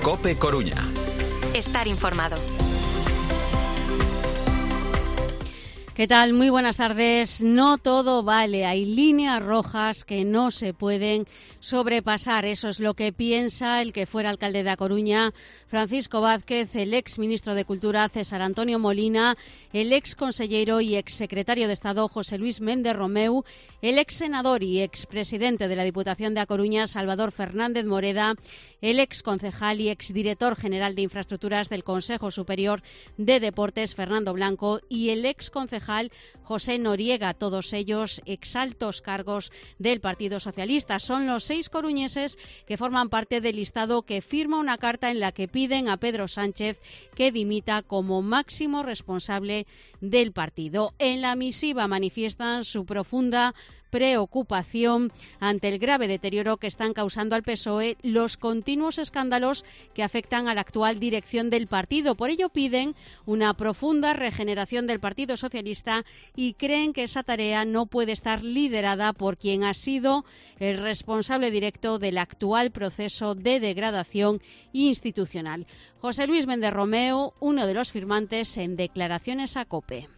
COPE Coruña. Estar informado. ¿Qué tal? Muy buenas tardes. No todo vale. Hay líneas rojas que no se pueden sobrepasar. Eso es lo que piensa el que fuera alcalde de A Coruña, Francisco Vázquez, el ex ministro de Cultura, César Antonio Molina, el ex consellero y ex secretario de Estado, José Luis Méndez Romeu, el ex senador y ex presidente de la Diputación de A Coruña, Salvador Fernández Moreda, el ex concejal y ex director general de Infraestructuras del Consejo Superior de Deportes, Fernando Blanco, y el ex concejal José Noriega, todos ellos exaltos cargos del Partido Socialista. Son los 6 coruñeses que forman parte del listado que firma una carta en la que piden a Pedro Sánchez que dimita como máximo responsable del partido. En la misiva manifiestan su profunda preocupación ante el grave deterioro que están causando al PSOE los continuos escándalos que afectan a la actual dirección del partido. Por ello piden una profunda regeneración del Partido Socialista y creen que esa tarea no puede estar liderada por quien ha sido el responsable directo del actual proceso de degradación institucional. José Luis Méndez Romeu, uno de los firmantes en declaraciones a COPE.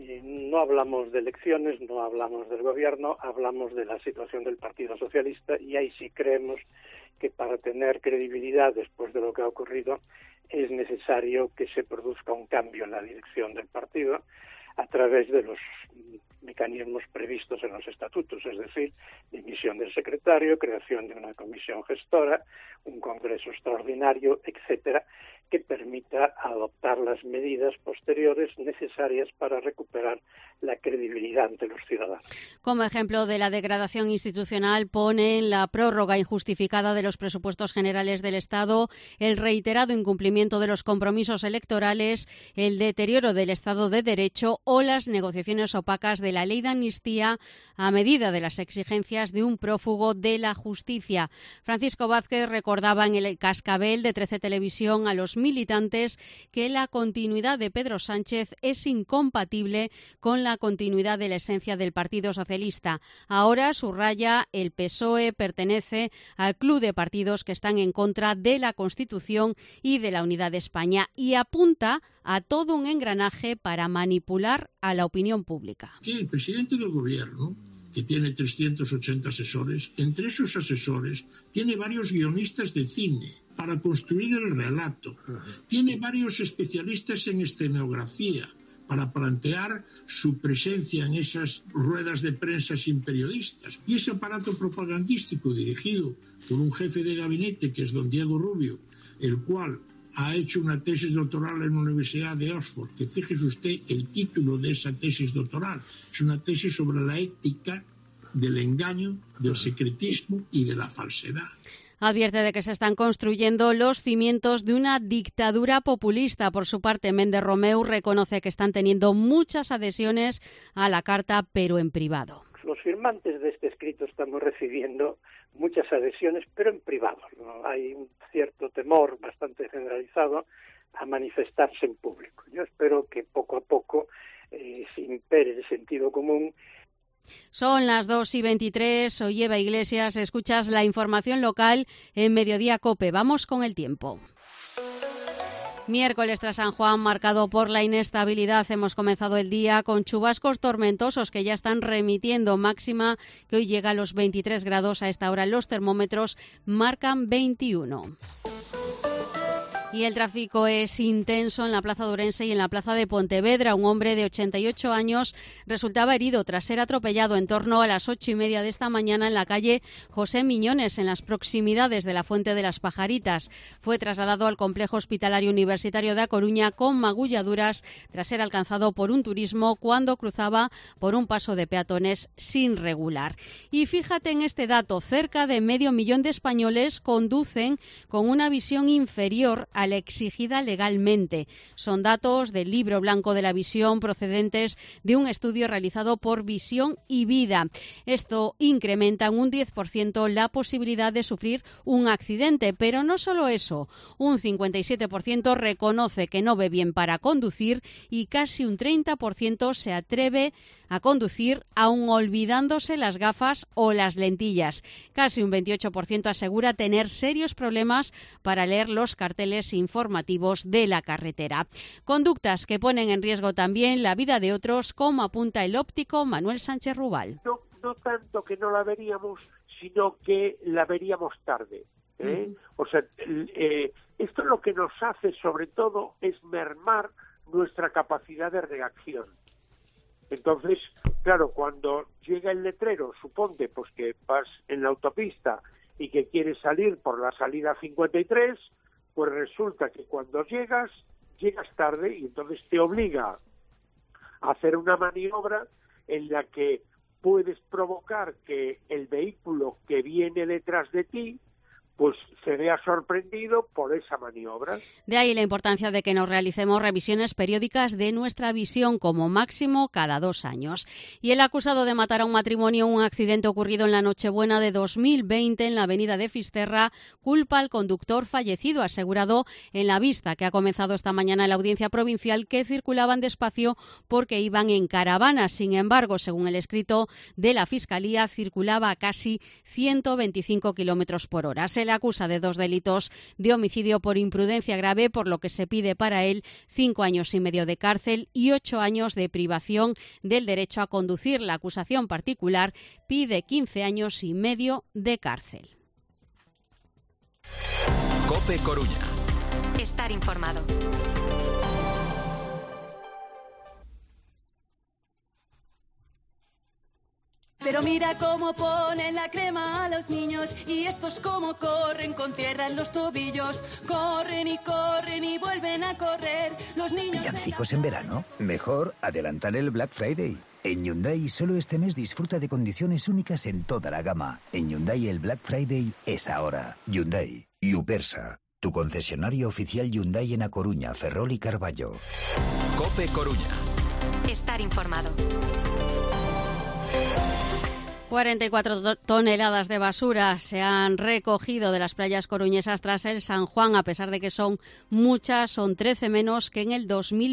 No hablamos de elecciones, no hablamos del gobierno, hablamos de la situación del Partido Socialista y ahí sí creemos que para tener credibilidad después de lo que ha ocurrido es necesario que se produzca un cambio en la dirección del partido a través de los mecanismos previstos en los estatutos, es decir, dimisión del secretario, creación de una comisión gestora, un congreso extraordinario, etcétera, que permita adoptar las medidas posteriores necesarias para recuperar la credibilidad ante los ciudadanos. Como ejemplo de la degradación institucional ponen la prórroga injustificada de los presupuestos generales del Estado, el reiterado incumplimiento de los compromisos electorales, el deterioro del Estado de Derecho o las negociaciones opacas de la ley de amnistía a medida de las exigencias de un prófugo de la justicia. Francisco Vázquez recordaba en el Cascabel de 13 Televisión a los militantes que la continuidad de Pedro Sánchez es incompatible con la continuidad de la esencia del Partido Socialista. Ahora, subraya, el PSOE pertenece al club de partidos que están en contra de la Constitución y de la unidad de España y apunta a todo un engranaje para manipular a la opinión pública. El presidente del gobierno, que tiene 380 asesores, entre esos asesores tiene varios guionistas de cine para construir el relato. Tiene varios especialistas en escenografía para plantear su presencia en esas ruedas de prensa sin periodistas. Y ese aparato propagandístico dirigido por un jefe de gabinete, que es don Diego Rubio, el cual ha hecho una tesis doctoral en la Universidad de Oxford, que fíjese usted el título de esa tesis doctoral. Es una tesis sobre la ética del engaño, del secretismo y de la falsedad. Advierte de que se están construyendo los cimientos de una dictadura populista. Por su parte, Méndez Romeu reconoce que están teniendo muchas adhesiones a la carta, pero en privado. Los firmantes de este escrito estamos recibiendo muchas adhesiones, pero en privado, ¿no? Hay un cierto temor bastante generalizado a manifestarse en público. Yo espero que poco a poco se impere el sentido común. Son las 2:23, soy Eva Iglesias, escuchas la información local en Mediodía COPE. Vamos con el tiempo. Miércoles tras San Juan, marcado por la inestabilidad, hemos comenzado el día con chubascos tormentosos que ya están remitiendo, máxima que hoy llega a los 23 grados. A esta hora los termómetros marcan 21. Y el tráfico es intenso en la Plaza de Ourense y en la Plaza de Pontevedra. Un hombre de 88 años resultaba herido tras ser atropellado en torno a las 8:30 de esta mañana en la calle José Miñones, en las proximidades de la Fuente de las Pajaritas. Fue trasladado al Complejo Hospitalario Universitario de A Coruña con magulladuras tras ser alcanzado por un turismo cuando cruzaba por un paso de peatones sin regular. Y fíjate en este dato, cerca de 500.000 de españoles conducen con una visión inferior a la exigida legalmente. Son datos del Libro Blanco de la Visión procedentes de un estudio realizado por Visión y Vida. Esto incrementa en un 10% la posibilidad de sufrir un accidente, pero no solo eso. Un 57% reconoce que no ve bien para conducir y casi un 30% se atreve a conducir aun olvidándose las gafas o las lentillas. Casi un 28% asegura tener serios problemas para leer los carteles informativos de la carretera. Conductas que ponen en riesgo también la vida de otros, como apunta el óptico Manuel Sánchez Rubal. No tanto que no la veríamos, sino que la veríamos tarde. O sea, esto lo que nos hace sobre todo es mermar nuestra capacidad de reacción. Entonces, claro, cuando llega el letrero, suponte pues que vas en la autopista y que quieres salir por la salida 53, pues resulta que cuando llegas tarde y entonces te obliga a hacer una maniobra en la que puedes provocar que el vehículo que viene detrás de ti pues se vea sorprendido por esa maniobra. De ahí la importancia de que nos realicemos revisiones periódicas de nuestra visión, como máximo cada 2 años. Y el acusado de matar a un matrimonio en un accidente ocurrido en la Nochebuena de 2020 en la avenida de Fisterra culpa al conductor fallecido, asegurado en la vista que ha comenzado esta mañana en la Audiencia Provincial, que circulaban despacio porque iban en caravana. Sin embargo, según el escrito de la Fiscalía, circulaba a casi 125 kilómetros por hora. Se le acusa de 2 delitos de homicidio por imprudencia grave, por lo que se pide para él 5 años y medio de cárcel y 8 años de privación del derecho a conducir. La acusación particular pide 15 años y medio de cárcel. COPE Coruña. Estar informado. Pero mira cómo ponen la crema a los niños y estos cómo corren con tierra en los tobillos. Corren y vuelven a correr. Los niños... ¿Villancicos en verano? Mejor adelantar el Black Friday. En Hyundai solo este mes disfruta de condiciones únicas en toda la gama. En Hyundai el Black Friday es ahora. Hyundai. Upersa, tu concesionario oficial Hyundai en A Coruña, Ferrol y Carballo. COPE Coruña. Estar informado. 44 toneladas de basura se han recogido de las playas coruñesas tras el San Juan. A pesar de que son muchas, son 13 menos que en el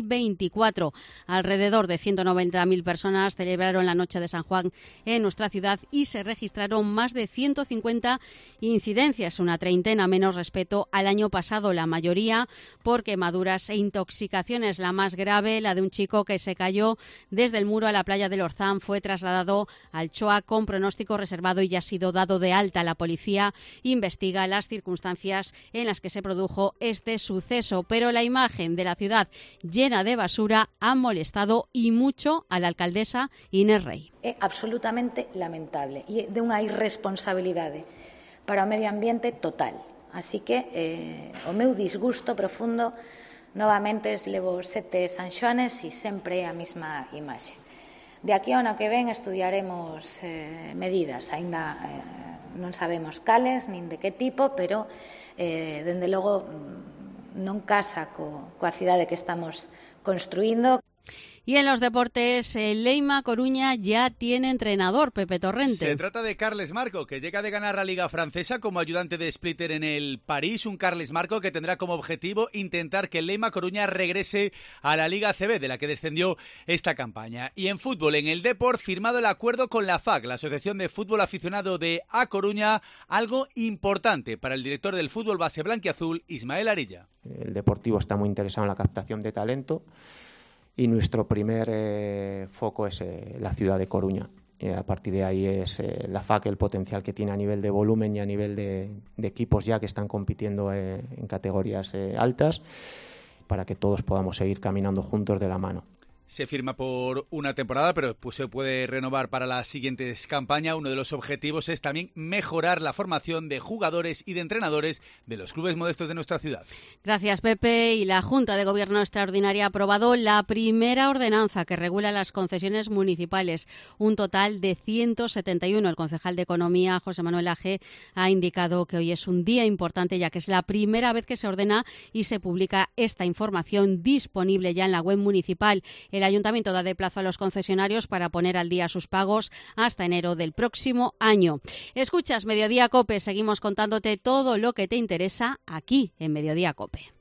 2024. Alrededor de 190.000 personas celebraron la noche de San Juan en nuestra ciudad y se registraron más de 150 incidencias, una treintena menos respecto al año pasado, la mayoría por quemaduras e intoxicaciones. La más grave, la de un chico que se cayó desde el muro a la playa del Orzán, fue trasladado al Choa con pronóstico reservado y ya ha sido dado de alta. La policía investiga las circunstancias en las que se produjo este suceso, pero la imagen de la ciudad llena de basura ha molestado y mucho a la alcaldesa Inés Rey. É absolutamente lamentable e de unha irresponsabilidade para o medio ambiente total. Así que o meu disgusto profundo novamente levo 7 San Xoanes e sempre a mesma imaxe. De aquí ao ano que ven estudiaremos medidas, aínda non sabemos cales nin de que tipo, pero dende logo non casa coa cidade que estamos construindo. Y en los deportes, el Leima Coruña ya tiene entrenador, Pepe Torrente. Se trata de Carles Marco, que llega de ganar la Liga Francesa como ayudante de Splitter en el París. Un Carles Marco que tendrá como objetivo intentar que el Leima Coruña regrese a la Liga ACB, de la que descendió esta campaña. Y en fútbol, en el Depor, firmado el acuerdo con la FAC, la Asociación de Fútbol Aficionado de A Coruña, algo importante para el director del fútbol base blanquiazul, Ismael Arilla. El Deportivo está muy interesado en la captación de talento. Y nuestro primer foco es la ciudad de Coruña. A partir de ahí es la FAC, el potencial que tiene a nivel de volumen y a nivel de equipos ya que están compitiendo en categorías altas, para que todos podamos seguir caminando juntos de la mano. Se firma por una temporada, pero pues se puede renovar para las siguientes campañas. Uno de los objetivos es también mejorar la formación de jugadores y de entrenadores de los clubes modestos de nuestra ciudad. Gracias, Pepe. Y la Junta de Gobierno Extraordinaria ha aprobado la primera ordenanza que regula las concesiones municipales, un total de 171. El concejal de Economía, José Manuel Aje, ha indicado que hoy es un día importante, ya que es la primera vez que se ordena y se publica esta información disponible ya en la web municipal. El Ayuntamiento da de plazo a los concesionarios para poner al día sus pagos hasta enero del próximo año. Escuchas Mediodía COPE, seguimos contándote todo lo que te interesa aquí en Mediodía COPE.